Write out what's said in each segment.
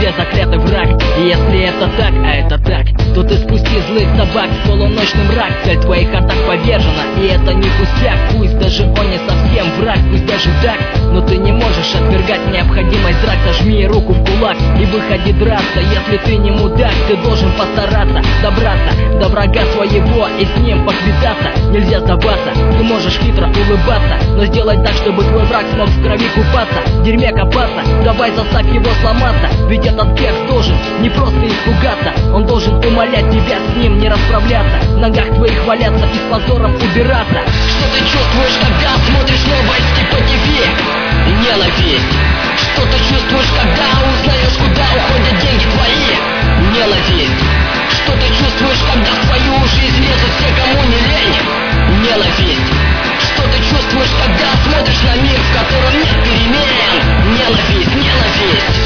мне заклятый враг. И если это так, а это так, то ты спусти злых собак в полуночный мрак. Цель твоих атак повержена, и это не пустяк. Пусть даже он не совсем враг, пусть даже так, но ты не можешь отвергать необходимость драк. Сожми руку в кулак и выходи драться. Если ты не мудак, ты должен постараться добраться до врага своего и с ним поквитаться. Нельзя сдаваться, ты можешь хитро улыбаться, но сделай так, чтобы твой враг смог в крови купаться, в дерьме копаться. Давай заставь его сломаться, ведь этот перс должен не просто испугаться, он должен умолять тебя с ним не расправляться, в ногах твоих валяться и с позором убираться. Что ты чувствуешь, когда смотришь новости по ТВ? Ненависть. Что ты чувствуешь, когда узнаешь, куда уходят деньги твои? Ненависть. Что ты чувствуешь, когда в твою жизнь лезут все, кому не лень? Ненависть. Что ты чувствуешь, когда смотришь на мир, в котором нет перемен? Ненависть, ненависть.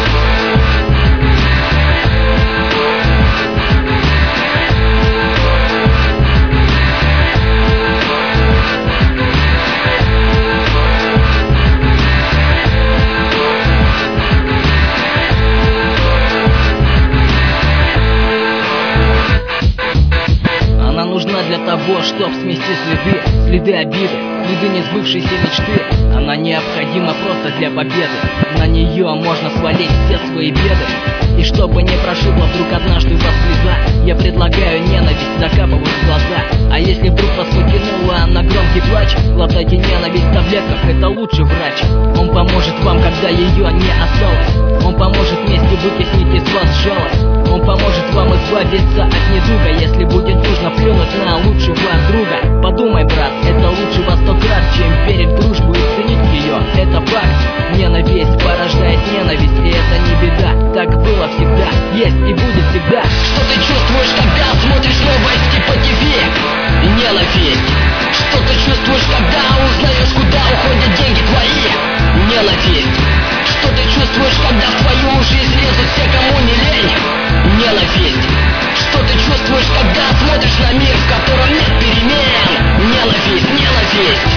Нужна для того, чтоб смести следы обиды, следы несбывшейся мечты. Она необходима просто для победы, на нее можно свалить все свои беды. И чтобы не прошибла вдруг однажды вас слеза, я предлагаю ненависть закапывать в глаза. А если вдруг вас потянула на громкий плач, глотайте ненависть в таблетках, это лучший врач. Он поможет вам, когда ее не осталось, он поможет вместе вытеснить из вас жалость. Он поможет вам избавиться от недуга, если будет нужно плюнуть на лучшего друга. Подумай, брат, это лучше во 100 крат, чем верить в дружбу и ценить ее, это факт. Ненависть порождает ненависть, и это не беда, так было всегда, есть и будет всегда. Что ты чувствуешь, когда смотришь новости по ТВ? Ненависть. Что ты чувствуешь, когда узнаешь, куда уходят деньги твои? Ненависть. Что ты чувствуешь, когда в твою жизнь лезут все, кому не лень? Ненависть. Что ты чувствуешь, когда смотришь на мир, в котором нет перемен? Ненависть, ненависть.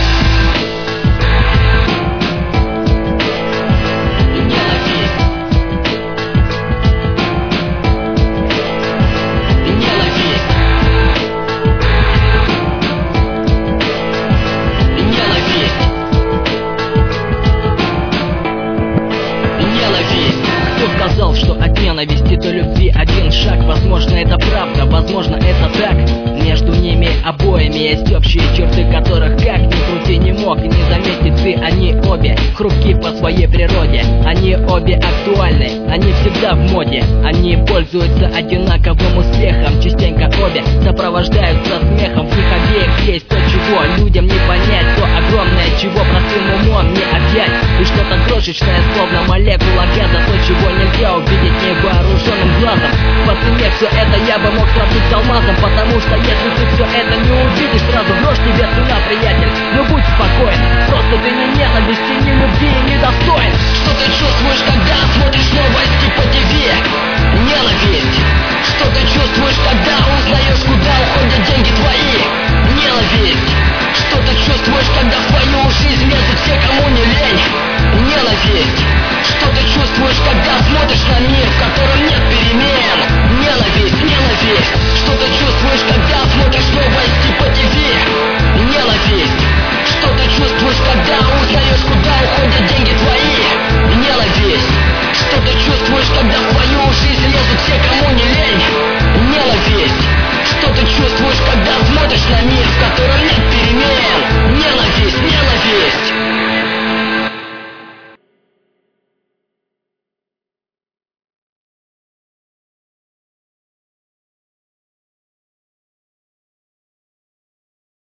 Сказал, что от ненависти до любви один шаг. Возможно, это правда, возможно, это так. Между ними обоими есть общие черты, которых как ни крути не мог не заметить ты. Они обе хрупки по своей природе, они обе актуальны, они всегда в моде. Они пользуются одинаковым успехом, частенько обе сопровождаются смехом. В них обеих есть то, чего людям не понять, то огромное, чего простым умом не объять. И что-то крошечное, словно молекула газа, то, чего нельзя увидеть невооруженным глазом. По цене все это я бы мог сравнить с алмазом, потому что если ты все это не увидишь, сразу брошь тебе цена, приятель. Но будь спокоен, просто ты ни ненависти, ни любви не достоин. Что ты чувствуешь, когда смотришь новости по ТВ? Ненависть. Что ты чувствуешь, когда